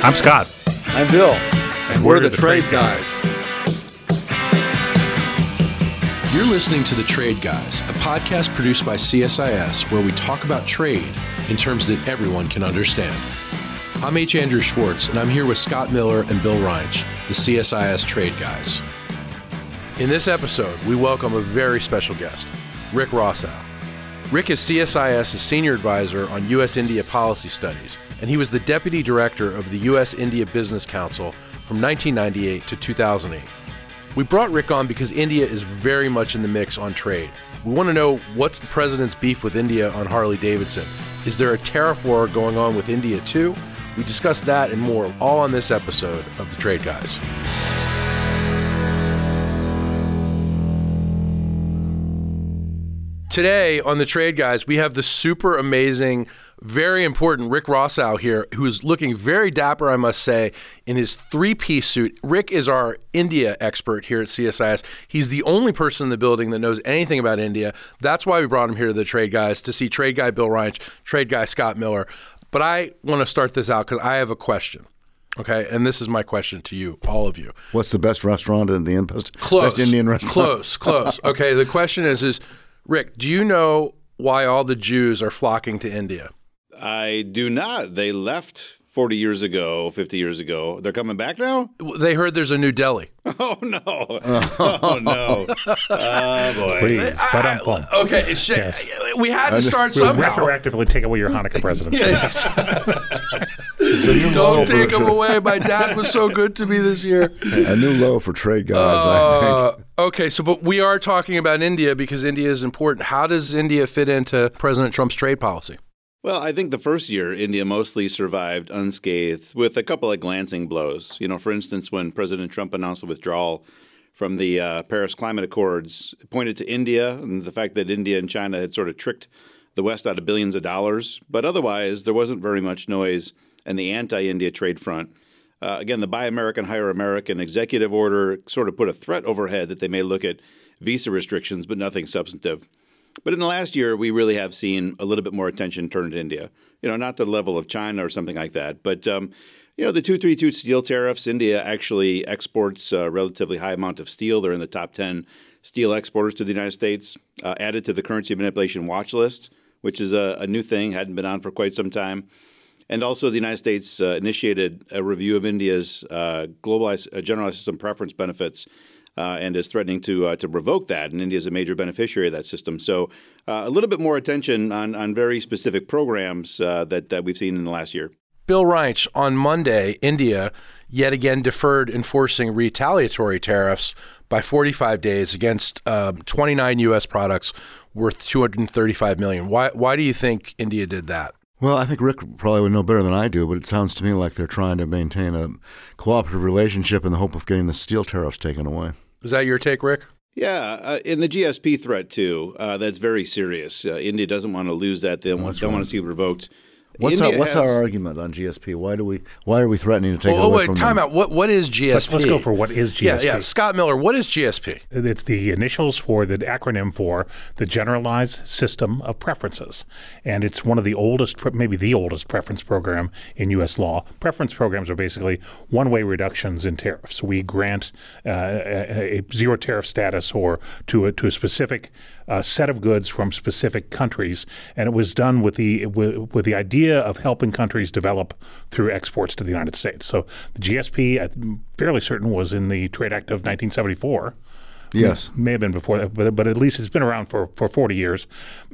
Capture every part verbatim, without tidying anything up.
I'm Scott. I'm Bill. And we're, we're the, the Trade, Trade Guys. You're listening to The Trade Guys, a podcast produced by C S I S where we talk about trade in terms that everyone can understand. I'm H. Andrew Schwartz, and I'm here with Scott Miller and Bill Reinsch, the C S I S Trade Guys. In this episode, we welcome a very special guest, Rick Rossow. Rick is CSIS's Senior Advisor on U S India Policy Studies, and he was the Deputy Director of the U S India Business Council from nineteen ninety-eight to two thousand eight. We brought Rick on because India is very much in the mix on trade. We want to know, what's the president's beef with India on Harley-Davidson? Is there a tariff war going on with India too? We discuss that and more, all on this episode of The Trade Guys. Today on The Trade Guys, we have the super amazing, very important Rick Rossow here, who's looking very dapper, I must say, in his three-piece suit. Rick is our India expert here at C S I S. He's the only person in the building that knows anything about India. That's why we brought him here to The Trade Guys, to see Trade Guy Bill Reinsch, Trade Guy Scott Miller. But I want to start this out because I have a question. Okay, and this is my question to you, all of you. What's the best restaurant in the best, close, best Indian restaurant? Close, close. Okay, the question is, is Rick, do you know why all the Jews are flocking to India? I do not. They left forty years ago, fifty years ago. They're coming back now? They heard there's a New Delhi. Oh, no. Oh, no. Oh, boy. Please. But I'm I, okay, shit. Yes. We had to start we'll somehow. Retroactively take away your Hanukkah presidency. Don't take them away. My dad was so good to me this year. A new low for Trade Guys, uh, I think. Okay, so but we are talking about India because India is important. How does India fit into President Trump's trade policy? Well, I think the first year, India mostly survived unscathed with a couple of glancing blows. You know, for instance, when President Trump announced the withdrawal from the uh, Paris Climate Accords, it pointed to India and the fact that India and China had sort of tricked the West out of billions of dollars. But otherwise, there wasn't very much noise in the anti-India trade front. Uh, again, the Buy American, Hire American executive order sort of put a threat overhead that they may look at visa restrictions, but nothing substantive. But in the last year, we really have seen a little bit more attention turned to India. You know, not the level of China or something like that. But, um, you know, the two thirty-two steel tariffs, India actually exports a relatively high amount of steel. They're in the top ten steel exporters to the United States, uh, added to the currency manipulation watch list, which is a, a new thing, hadn't been on for quite some time. And also the United States uh, initiated a review of India's uh, globalized uh, generalized system preference benefits Uh, and is threatening to uh, to revoke that. And India is a major beneficiary of that system. So uh, a little bit more attention on, on very specific programs uh, that, that we've seen in the last year. Bill Reinsch, on Monday, India yet again deferred enforcing retaliatory tariffs by forty-five days against um, twenty-nine U S products worth two hundred thirty-five million dollars. Why, why do you think India did that? Well, I think Rick probably would know better than I do, but it sounds to me like they're trying to maintain a cooperative relationship in the hope of getting the steel tariffs taken away. Is that your take, Rick? Yeah, uh, in the G S P threat, too, uh, that's very serious. Uh, India doesn't want to lose that. They don't, oh, want, don't want to see it revoked. What's, our, what's has, our argument on G S P? Why do we why are we threatening to take oh, it away wait, from time them? out. What what is G S P? Let's, let's go for what is G S P. Yeah, yeah. Scott Miller, what is G S P? It's the initials for the acronym for the Generalized System of Preferences, and it's one of the oldest, maybe the oldest preference program in U S law. Preference programs are basically one-way reductions in tariffs. We grant uh, a, a zero tariff status or to a, to a specific uh, set of goods from specific countries, and it was done with the with, with the idea of helping countries countries develop through exports to the United States. So the G S P, I'm fairly certain, was in the Trade Act of nineteen seventy-four. Yes. May have been before that, but, but at least it's been around for, for forty years.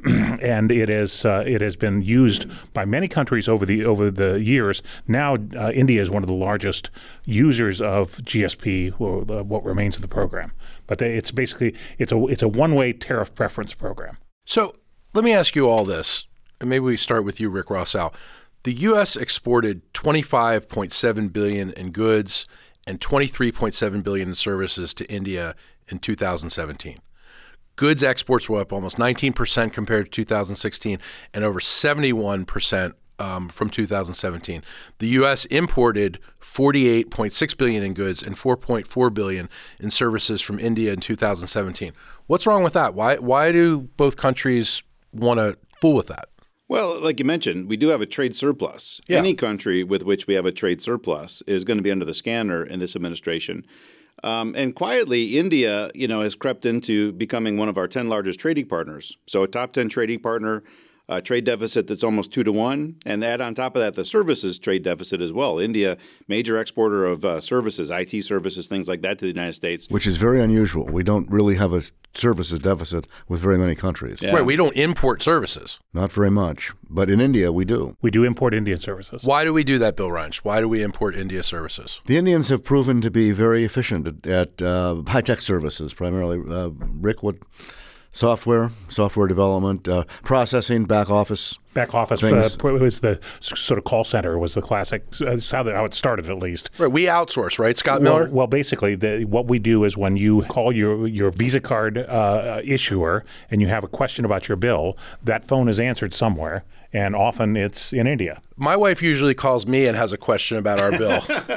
And it is uh, it has been used by many countries over the over the years. Now uh, India is one of the largest users of G S P, or the, what remains of the program. But they, it's basically it's a it's a one-way tariff preference program. So let me ask you all this, and maybe we start with you, Rick Rossow. The U S exported twenty-five point seven billion dollars in goods and twenty-three point seven billion dollars in services to India in two thousand seventeen. Goods exports were up almost nineteen percent compared to two thousand sixteen and over seventy-one percent um, from two thousand seventeen. The U S imported forty-eight point six billion dollars in goods and four point four billion dollars in services from India in two thousand seventeen. What's wrong with that? Why, why do both countries want to fool with that? Well, like you mentioned, we do have a trade surplus. Yeah. Any country with which we have a trade surplus is going to be under the scanner in this administration. Um, and quietly, India, you know, has crept into becoming one of our ten largest trading partners. So a top ten trading partner, a trade deficit that's almost two to one, and add on top of that the services trade deficit as well. India, major exporter of uh, services, I T services, things like that to the United States. Which is very unusual. We don't really have a services deficit with very many countries. Yeah. Right, we don't import services. Not very much. But in India, we do. We do import Indian services. Why do we do that, Bill Reinsch? Why do we import India services? The Indians have proven to be very efficient at, at uh, high-tech services, primarily. Uh, Rick, what software, software development, uh, processing, back office? Back office uh, was the sort of call center was the classic. That's how, the, how it started, at least. Right, we outsource, right, Scott Miller? Well, well basically, the, what we do is when you call your your Visa card uh, issuer and you have a question about your bill, that phone is answered somewhere, and often it's in India. My wife usually calls me and has a question about our bill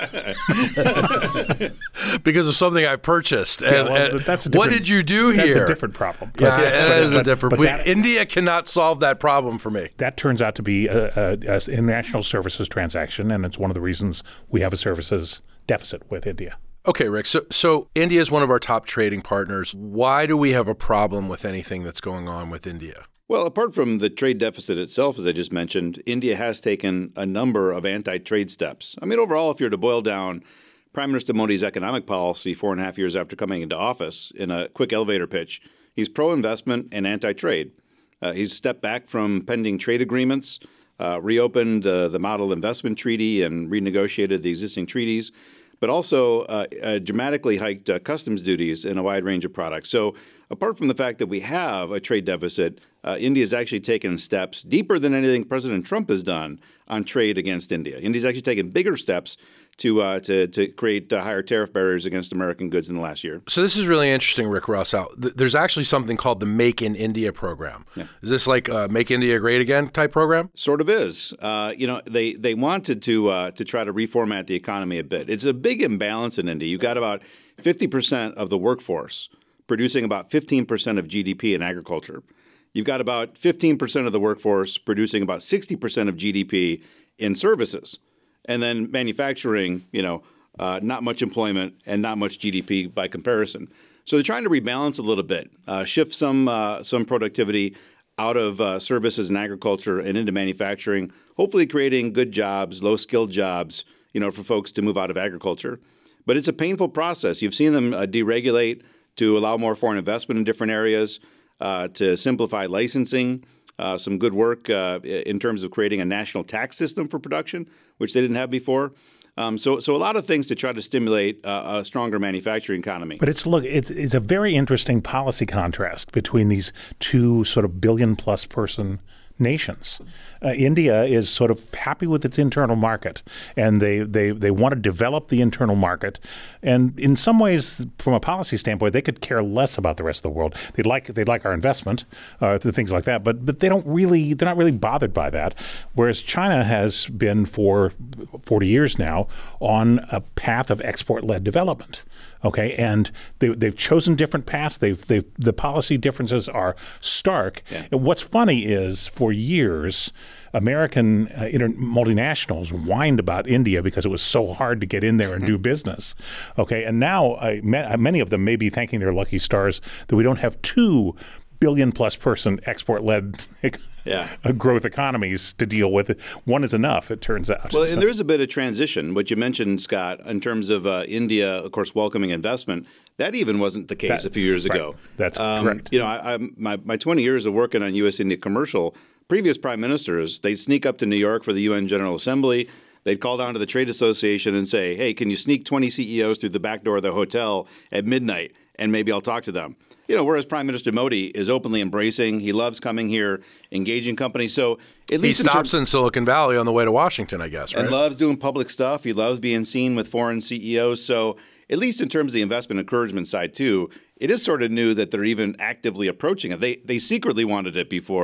because of something I purchased. And, Yeah, well, and that's a what different- did you do That's here? a different problem. Yeah, But- that but- is a but- different. but we, that- India cannot solve that problem for me. That turns out to be a, a, a international services transaction, and it's one of the reasons we have a services deficit with India. Okay, Rick. So, so India is one of our top trading partners. Why do we have a problem with anything that's going on with India? Well, apart from the trade deficit itself, as I just mentioned, India has taken a number of anti-trade steps. I mean, overall, if you're to boil down Prime Minister Modi's economic policy four and a half years after coming into office in a quick elevator pitch, he's pro-investment and anti-trade. Uh, he's stepped back from pending trade agreements, uh, reopened uh, the Model Investment Treaty and renegotiated the existing treaties, but also uh, uh, dramatically hiked uh, customs duties in a wide range of products. So apart from the fact that we have a trade deficit, uh, India has actually taken steps deeper than anything President Trump has done on trade against India. India's actually taken bigger steps to uh, to, to create uh, higher tariff barriers against American goods in the last year. So this is really interesting, Rick Rousseau. There's actually something called the Make in India program. Yeah. Is this like a Make India Great Again type program? Sort of is. Uh, you know, they they wanted to uh, to try to reformat the economy a bit. It's a big imbalance in India. You've got about fifty percent of the workforce producing about fifteen percent of G D P in agriculture. You've got about fifteen percent of the workforce producing about sixty percent of G D P in services. And then manufacturing, you know, uh, not much employment and not much G D P by comparison. So they're trying to rebalance a little bit, uh, shift some uh, some productivity out of uh, services and agriculture and into manufacturing, hopefully creating good jobs, low-skilled jobs, you know, for folks to move out of agriculture. But it's a painful process. You've seen them uh, deregulate to allow more foreign investment in different areas, uh, to simplify licensing, uh, some good work uh, in terms of creating a national tax system for production, which they didn't have before. Um, so, so a lot of things to try to stimulate uh, a stronger manufacturing economy. But it's look, it's it's a very interesting policy contrast between these two sort of billion plus person nations. Uh, India is sort of happy with its internal market, and they, they, they want to develop the internal market. And in some ways, from a policy standpoint, they could care less about the rest of the world. They'd like they'd like our investment, uh, things like that. But but they don't really they're not really bothered by that. Whereas China has been for forty years now on a path of export-led development. Okay, and they, they've chosen different paths. They've, they've the policy differences are stark. Yeah. And what's funny is, for years, American uh, inter- multinationals whined about India because it was so hard to get in there and do business. Okay, and now uh, ma- many of them may be thanking their lucky stars that we don't have two billion plus person export-led Yeah. growth economies to deal with. One is enough, it turns out. Well, So- and there's a bit of transition. What you mentioned, Scott, in terms of uh, India, of course, welcoming investment, that even wasn't the case That- a few years right. ago. That's Um, correct. You know, I, I, my, my twenty years of working on U S India commercial, previous prime ministers, they'd sneak up to New York for the U N General Assembly. They'd call down to the Trade Association and say, hey, can you sneak twenty C E Os through the back door of the hotel at midnight, and maybe I'll talk to them. You know, whereas Prime Minister Modi is openly embracing, he loves coming here, engaging companies. So at He least in stops terms- in Silicon Valley on the way to Washington, I guess, right? and loves doing public stuff. He loves being seen with foreign C E Os. So at least in terms of the investment encouragement side too, it is sort of new that they're even actively approaching it. They they secretly wanted it before,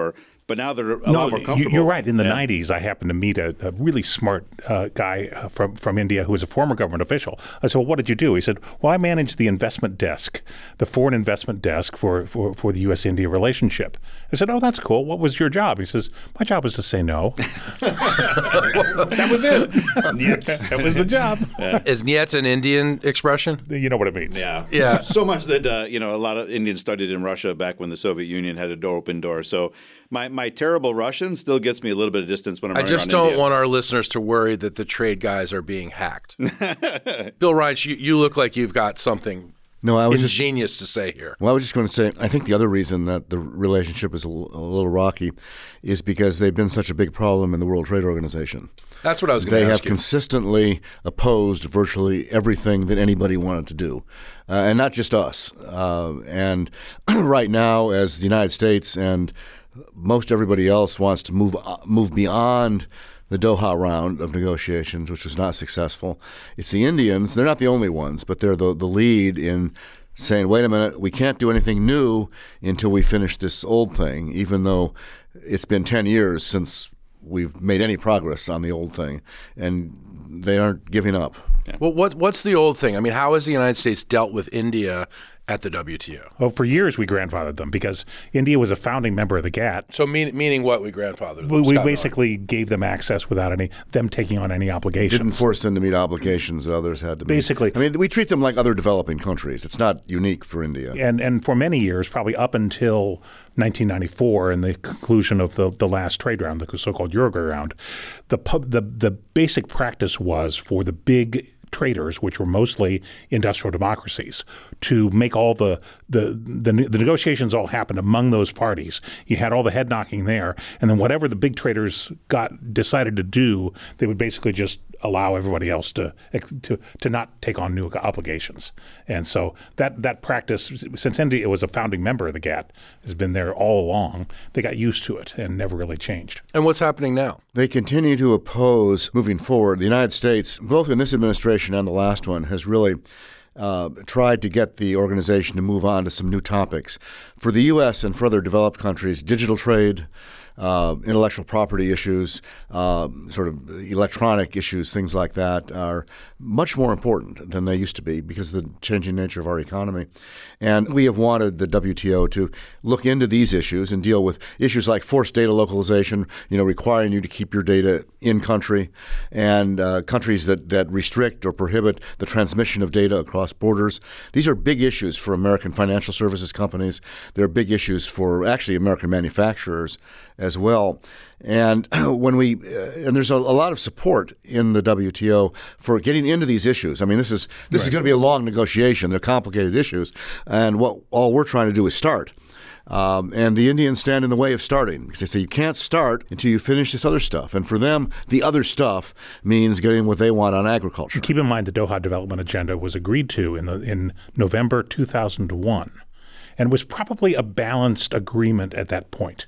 But now they're a no, lot more you- comfortable. you're right. In the Yeah. nineties, I happened to meet a, a really smart uh, guy uh, from, from India who was a former government official. I said, well, what did you do? He said, well, I managed the investment desk, the foreign investment desk for, for, for the U S India relationship. I said, oh, that's cool. What was your job? He says, my job was to say no. That was it. That was the job. Is "niet" an Indian expression? You know what it means. Yeah, Yeah. So much that uh, you know, a lot of Indians studied in Russia back when the Soviet Union had a door open door. So my, my terrible Russian still gets me a little bit of distance when I'm I running just around don't India. want our listeners to worry that the trade guys are being hacked. Bill Reich, you, you look like you've got something No, I was just ingenious to say here. Well, I was just going to say, I think the other reason that the relationship is a, l- a little rocky is because they've been such a big problem in the World Trade Organization. That's what I was going They to have ask you. consistently opposed virtually everything that anybody wanted to do, uh, and not just us. Uh, and right now, as the United States and most everybody else wants to move uh, move beyond the Doha round of negotiations, which was not successful, it's the Indians. They're not the only ones, but they're the, the lead in saying, wait a minute, we can't do anything new until we finish this old thing, even though it's been ten years since we've made any progress on the old thing, and they aren't giving up. Well, what, what's the old thing? I mean, how has the United States dealt with India at the W T O? Well, for years we grandfathered them because India was a founding member of the GATT. So mean, meaning what we grandfathered? We, we Scott Miller. basically gave them access without any them taking on any obligations. Didn't force them to meet obligations others had to meet. Basically. I mean, we treat them like other developing countries. It's not unique for India. And and for many years, probably up until nineteen ninety-four and the conclusion of the, the last trade round, the so-called Uruguay round, the pub, the the basic practice was for the big traders, which were mostly industrial democracies, to make all the the, the the negotiations all happened among those parties. You had all the head knocking there, and then whatever the big traders got decided to do, they would basically just allow everybody else to to to not take on new obligations. And so that that practice, since India was a founding member of the GATT, has been there all along. They got used to it and never really changed. And what's happening now? They continue to oppose moving forward. The United States, both in this administration and the last one, has really uh, tried to get the organization to move on to some new topics. For the U S and for other developed countries, digital trade, uh, intellectual property issues, uh, sort of electronic issues, things like that are much more important than they used to be because of the changing nature of our economy. And we have wanted the W T O to look into these issues and deal with issues like forced data localization, you know, requiring you to keep your data in country, and uh, countries that, that restrict or prohibit the transmission of data across borders. These are big issues for American financial services companies. They're big issues for actually American manufacturers as well. And when we uh, and there's a, a lot of support in the W T O for getting into these issues. I mean, this is this right. is going to be a long negotiation. They're complicated issues, and what all we're trying to do is start. Um, and the Indians stand in the way of starting because they say you can't start until you finish this other stuff. And for them, the other stuff means getting what they want on agriculture. Keep in mind the Doha Development Agenda was agreed to in the in November two thousand one, and was probably a balanced agreement at that point.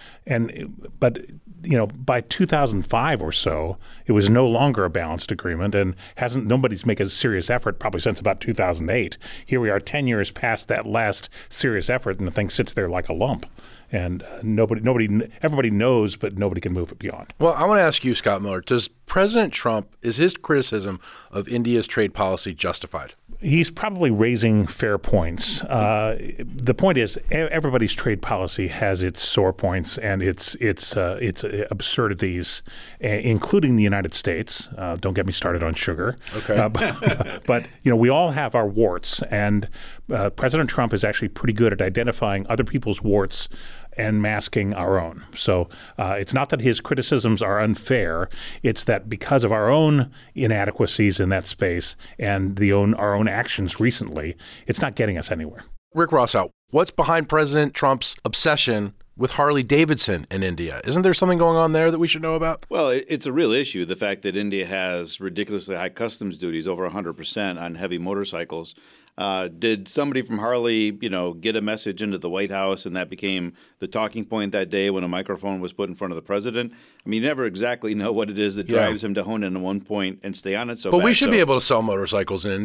And but you know by two thousand five or so, it was no longer a balanced agreement, and hasn't nobody's made a serious effort probably since about two thousand eight. Here we are, ten years past that last serious effort, and the thing sits there like a lump. And uh, nobody, nobody, everybody knows, but nobody can move it beyond. Well, I want to ask you, Scott Miller, does President Trump, is his criticism of India's trade policy justified? He's probably raising fair points. Uh, the point is, everybody's trade policy has its sore points and its its uh, its absurdities, including the United States. Uh, don't get me started on sugar. Okay. Uh, but, but you know, we all have our warts, and uh, President Trump is actually pretty good at identifying other people's warts and masking our own. So uh, it's not that his criticisms are unfair. It's that because of our own inadequacies in that space and the own our own actions recently, it's not getting us anywhere. Rick Rossow, what's behind President Trump's obsession with Harley Davidson in India? Isn't there something going on there that we should know about? Well, it's a real issue, the fact that India has ridiculously high customs duties, over one hundred percent on heavy motorcycles. Uh, did somebody from Harley, you know, get a message into the White House and that became the talking point that day when a microphone was put in front of the president? I mean, you never exactly know what it is that drives yeah. him to hone in on one point and stay on it so But bad. we should so be able to sell motorcycles in India.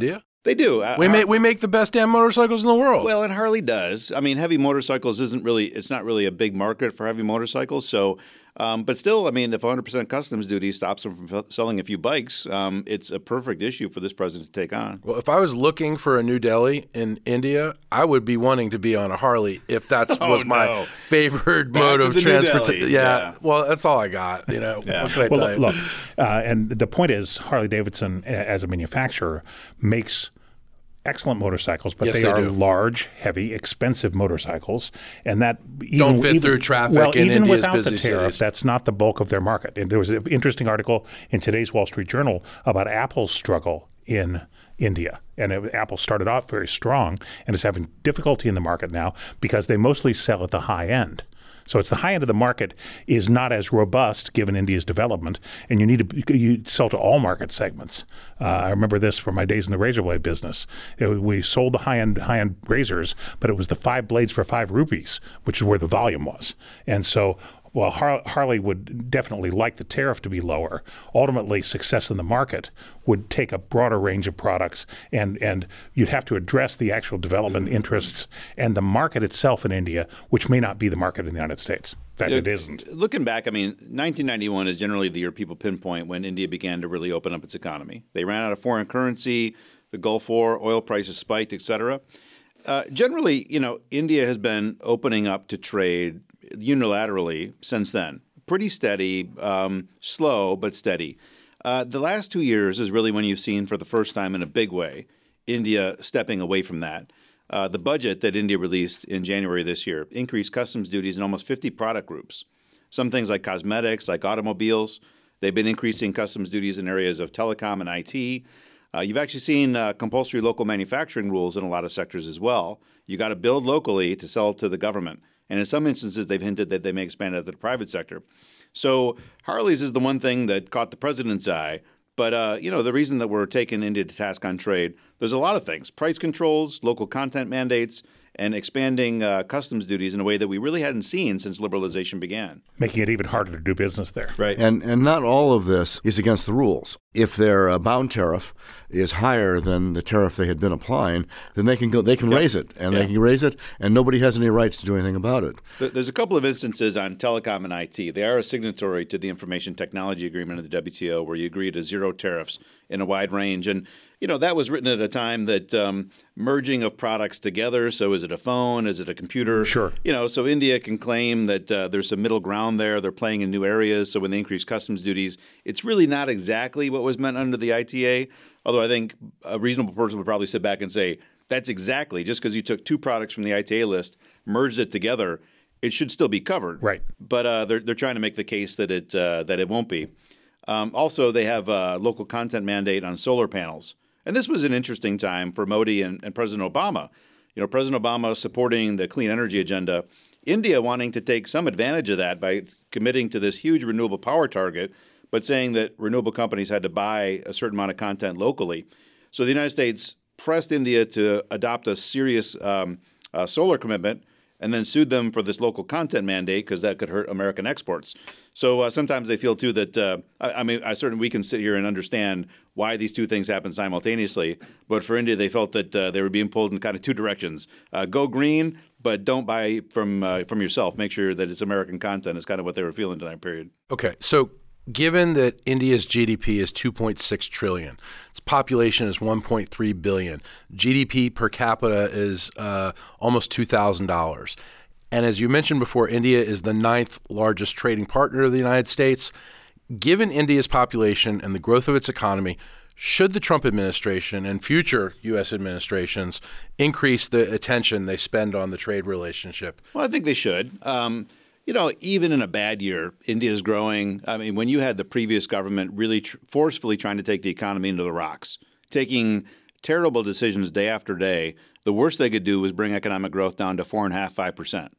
They do. We Har- make we make the best damn motorcycles in the world. Well, and Harley does. I mean, heavy motorcycles isn't really. It's not really a big market for heavy motorcycles. So, um, but still, I mean, if one hundred percent customs duty stops them from f- selling a few bikes, um, it's a perfect issue for this president to take on. Well, if I was looking for a New Delhi in India, I would be wanting to be on a Harley if that Oh, was my no. favorite Back mode to of the New transportation. Delhi. Yeah. Yeah. Well, that's all I got. You know, Yeah. what can I Well, tell you? look, uh, and the point is, Harley Davidson, a- as a manufacturer, makes excellent motorcycles, but Yes, they, they are do. large, heavy, expensive motorcycles, and that even, Don't fit even- through traffic well, in even India's without busy the tariff, cities. that's not the bulk of their market. And there was an interesting article in today's Wall Street Journal about Apple's struggle in India. And it, Apple started off very strong and is having difficulty in the market now because they mostly sell at the high end. So it's the high end of the market is not as robust given India's development, and you need to you sell to all market segments. Uh, I remember this from my days in the razor blade business. It- we sold the high end high end razors, but it was the five blades for five rupees, which is where the volume was. And so, while Har- Harley would definitely like the tariff to be lower, ultimately success in the market would take a broader range of products, and, and you'd have to address the actual development interests and the market itself in India, which may not be the market in the United States. In fact, it isn't. Looking back, I mean, nineteen ninety-one is generally the year people pinpoint when India began to really open up its economy. They ran out of foreign currency, the Gulf War, oil prices spiked, et cetera. Uh, generally, you know, India has been opening up to trade unilaterally since then. Pretty steady, um, slow, but steady. Uh, the last two years is really when you've seen for the first time in a big way India stepping away from that. Uh, the budget that India released in January this year increased customs duties in almost fifty product groups. Some things like cosmetics, like automobiles. They've been increasing customs duties in areas of telecom and I T. Uh, you've actually seen uh, compulsory local manufacturing rules in a lot of sectors as well. You got to build locally to sell to the government. And in some instances, they've hinted that they may expand it to the private sector. So Harley's is the one thing that caught the president's eye. But, uh, you know, the reason that we're taking India to task on trade, there's a lot of things. Price controls, local content mandates, and expanding uh, customs duties in a way that we really hadn't seen since liberalization began. Making it even harder to do business there. Right. And and not all of this is against the rules. If their uh, bound tariff is higher than the tariff they had been applying, then they can go. They can Yep. raise it, and Yeah. they can raise it, and nobody has any rights to do anything about it. Th- There's a couple of instances on telecom and I T. They are a signatory to the Information Technology Agreement of the W T O, where you agree to zero tariffs in a wide range. And, you know, that was written at a time that um, merging of products together. So is it a phone? Is it a computer? Sure. You know, so India can claim that uh, there's some middle ground there. They're playing in new areas. So when they increase customs duties, it's really not exactly what was meant under the I T A. Although I think a reasonable person would probably sit back and say, that's exactly, just because you took two products from the I T A list, merged it together, it should still be covered. Right. But uh, they're, they're trying to make the case that it, uh, that it won't be. Um, also, they have a local content mandate on solar panels. And this was an interesting time for Modi and, and President Obama. You know, President Obama supporting the clean energy agenda, India wanting to take some advantage of that by committing to this huge renewable power target, but saying that renewable companies had to buy a certain amount of content locally. So the United States pressed India to adopt a serious um, uh, solar commitment and then sued them for this local content mandate because that could hurt American exports. So uh, sometimes they feel, too, that uh, I, I mean, I certainly we can sit here and understand why these two things happen simultaneously. But for India, they felt that uh, they were being pulled in kind of two directions. Uh, go green, but don't buy from uh, from yourself. Make sure that it's American content is kind of what they were feeling during that period. Okay, so given that India's G D P is two point six trillion dollars, its population is one point three billion dollars, G D P per capita is uh, almost two thousand dollars. And as you mentioned before, India is the ninth largest trading partner of the United States. Given India's population and the growth of its economy, should the Trump administration and future U S administrations increase the attention they spend on the trade relationship? Well, I think they should. Um, You know, even in a bad year, India is growing. I mean, when you had the previous government really tr- forcefully trying to take the economy into the rocks, taking terrible decisions day after day, the worst they could do was bring economic growth down to four and a half, five percent.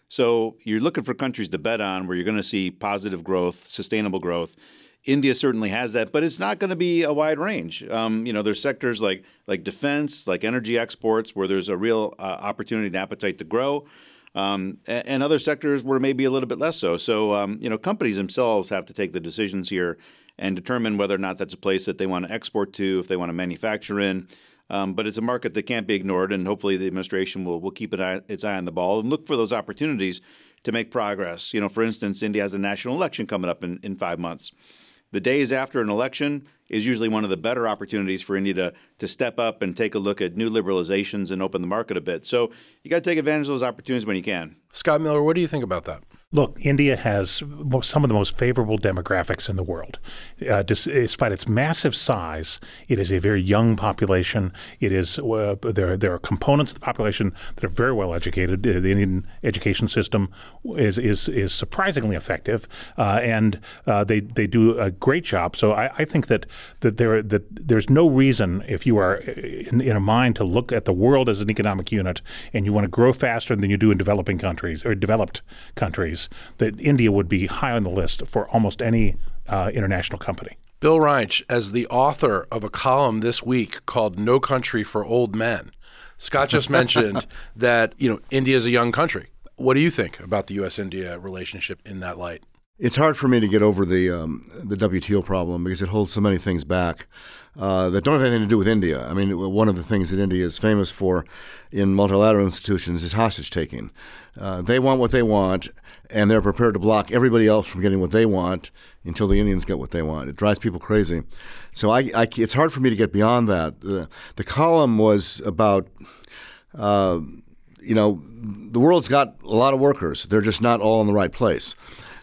So you're looking for countries to bet on where you're going to see positive growth, sustainable growth. India certainly has that, but it's not going to be a wide range. Um, you know, there's sectors like like defense, like energy exports, where there's a real uh, opportunity and appetite to grow. Um, and, and other sectors where maybe a little bit less so. So, um, you know, companies themselves have to take the decisions here and determine whether or not that's a place that they want to export to, if they want to manufacture in. Um, but it's a market that can't be ignored, and hopefully the administration will will keep an eye, its eye on the ball and look for those opportunities to make progress. You know, for instance, India has a national election coming up in, in five months. The days after an election is usually one of the better opportunities for India to, to step up and take a look at new liberalizations and open the market a bit. So you got to take advantage of those opportunities when you can. Scott Miller, what do you think about that? Look, India has some of the most favorable demographics in the world. Uh, despite its massive size, it is a very young population. It is uh, there. There are components of the population that are very well educated. The Indian education system is is is surprisingly effective, uh, and uh, they they do a great job. So I, I think that that there that there's no reason, if you are in, in a mind to look at the world as an economic unit and you want to grow faster than you do in developing countries or developed countries, that India would be high on the list for almost any uh, international company. Bill Reinsch, as the author of a column this week called No Country for Old Men, Scott just mentioned that, you know, India is a young country. What do you think about the U S India relationship in that light? It's hard for me to get over the um, the W T O problem because it holds so many things back uh, that don't have anything to do with India. I mean, one of the things that India is famous for in multilateral institutions is hostage taking. Uh, they want what they want, and they're prepared to block everybody else from getting what they want until the Indians get what they want. It drives people crazy. So I, I, it's hard for me to get beyond that. The, the column was about, uh, you know, the world's got a lot of workers. They're just not all in the right place.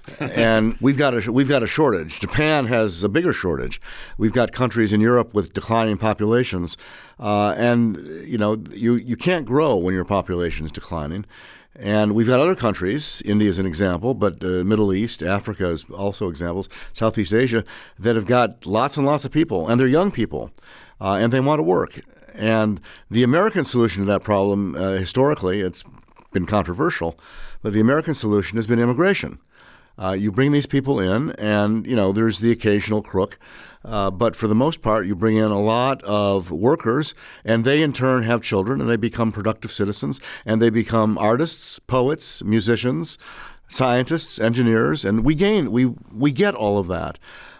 And we've got a we've got a shortage. Japan has a bigger shortage. We've got countries in Europe with declining populations, uh, and you know you you can't grow when your population is declining. And we've got other countries, India is an example, but the uh, Middle East, Africa is also examples, Southeast Asia, that have got lots and lots of people, and they're young people, uh, and they want to work. And the American solution to that problem, uh, historically, it's been controversial, but the American solution has been immigration. Uh, you bring these people in, and you know there's the occasional crook, uh, but for the most part, you bring in a lot of workers, and they in turn have children, and they become productive citizens, and they become artists, poets, musicians, scientists, engineers, and we gain, we we get all of that,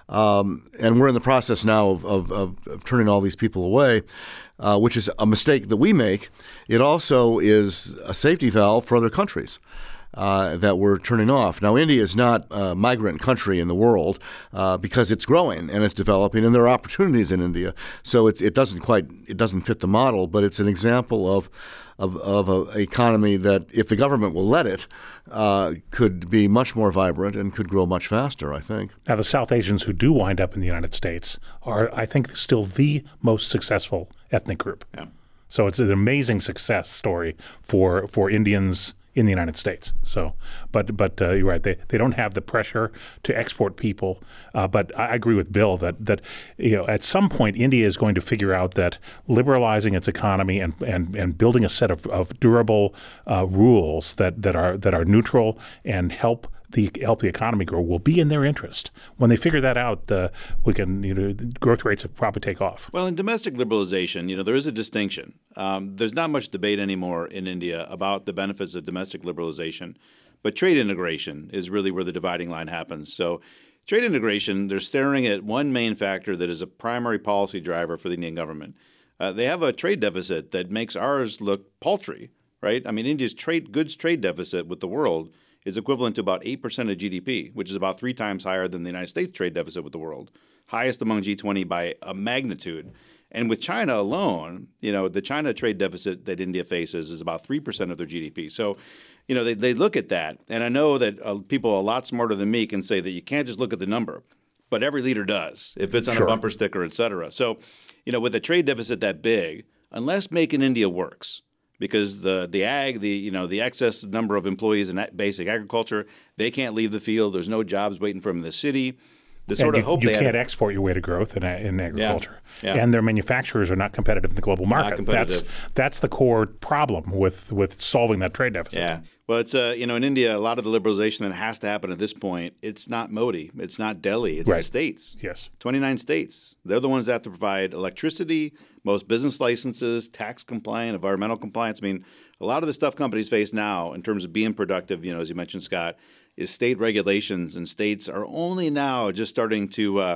um, and we're in the process now of of, of, of turning all these people away, uh, which is a mistake that we make. It also is a safety valve for other countries. Uh, that we're turning off. Now, India is not a migrant country in the world uh, because it's growing and it's developing, and there are opportunities in India. So it, it doesn't quite it doesn't fit the model, but it's an example of of, of an economy that, if the government will let it, uh, could be much more vibrant and could grow much faster, I think. Now, the South Asians who do wind up in the United States are, I think, still the most successful ethnic group. Yeah. So it's an amazing success story for for Indians in the United States. So, but but uh, you're right. They they don't have the pressure to export people. Uh, but I agree with Bill that that you know at some point India is going to figure out that liberalizing its economy and and, and building a set of, of durable uh, rules that, that are that are neutral and help the help the economy grow will be in their interest. When they figure that out, uh, we can you know the growth rates will probably take off. Well, in domestic liberalization, you know there is a distinction. Um, there's not much debate anymore in India about the benefits of domestic liberalization, but trade integration is really where the dividing line happens. So, trade integration, they're staring at one main factor that is a primary policy driver for the Indian government. Uh, they have a trade deficit that makes ours look paltry, right? I mean, India's trade goods trade deficit with the world is equivalent to about eight percent of G D P, which is about three times higher than the United States trade deficit with the world, highest among G twenty by a magnitude. And with China alone, you know, the China trade deficit that India faces is about three percent of their G D P. So, you know, they, they look at that. And I know that uh, people a lot smarter than me can say that you can't just look at the number, but every leader does if it's on Sure. a bumper sticker, et cetera. So, you know, with a trade deficit that big, unless Make in India works, because the the ag, the you know the excess number of employees in basic agriculture, they can't leave the field. There's no jobs waiting for them in the city. The sort and of you, hope you they can't had, export your way to growth in, in agriculture, Yeah. Yeah. and their manufacturers are not competitive in the global market. competitive. That's that's the core problem with with solving that trade deficit. Yeah. Well, it's uh, you know in India, a lot of the liberalization that has to happen at this point, it's not Modi, it's not Delhi, it's Right. the states. Yes. twenty-nine states. They're the ones that have to provide electricity, most business licenses, tax compliant, environmental compliance. I mean, a lot of the stuff companies face now in terms of being productive, you know, as you mentioned, Scott, is state regulations, and states are only now just starting to uh,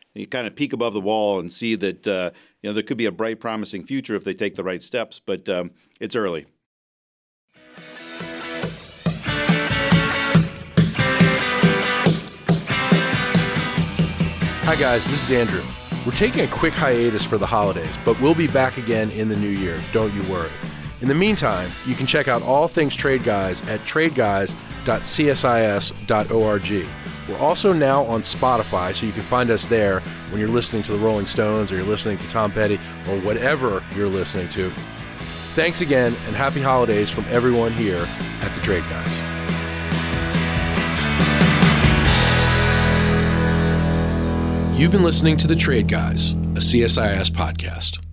you kind of peek above the wall and see that uh, you know there could be a bright, promising future if they take the right steps. But um, it's early. Hi guys, this is Andrew. We're taking a quick hiatus for the holidays, but we'll be back again in the new year. Don't you worry. In the meantime, you can check out all things Trade Guys at trade guys dot c s i s dot org. We're also now on Spotify, so you can find us there when you're listening to the Rolling Stones or you're listening to Tom Petty or whatever you're listening to. Thanks again, and happy holidays from everyone here at the Trade Guys. You've been listening to The Trade Guys, a C S I S podcast.